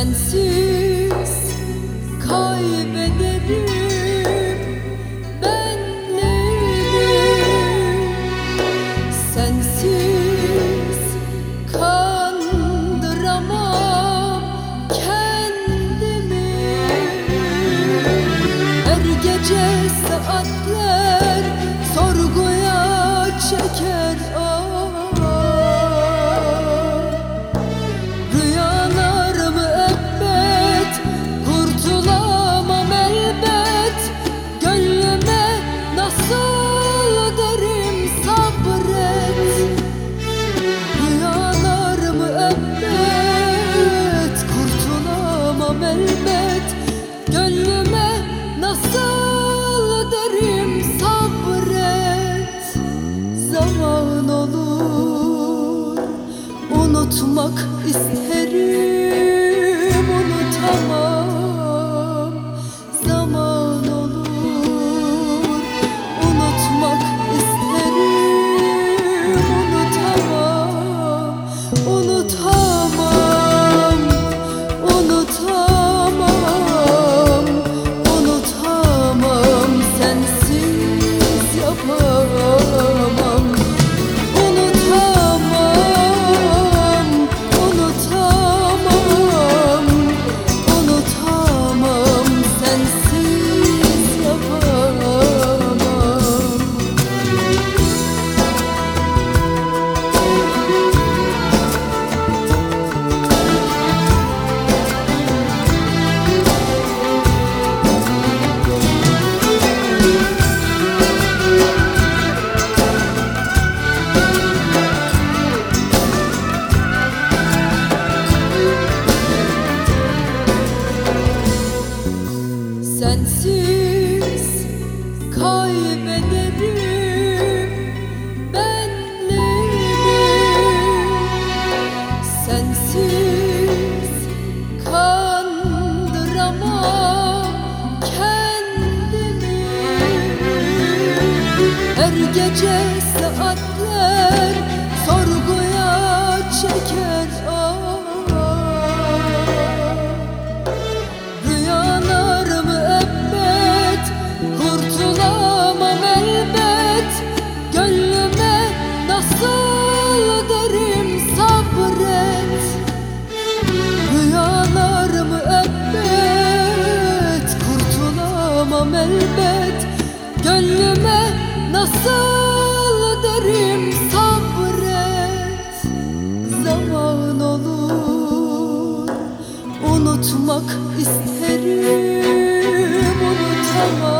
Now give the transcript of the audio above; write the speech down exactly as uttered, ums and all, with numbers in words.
Sensiz kaybederim benliğimi, sensiz kandıramam kendimi. Her gece saatler sorguya çeker ah. Elbet gönlüme nasıl derim sabret. Zaman olur unutmak isterim, unutamam. Zaman olur unutmak isterim, unutamam. Unutamam, unutamam. Unutamam, sensiz yapamam. Unutamam, unutamam. Unutamam, sensiz yapamam. Sensiz kaybederim benliğimi, sensiz kandıramam kendimi. Her gece saatler sorguya çeker ah. Kurtulamam elbet gönlüme nasıl derim sabret. Rüyalarımı elbet kurtulamam elbet gönlüme nasıl derim sabret. Zaman olur unutmak isterim, unutamam.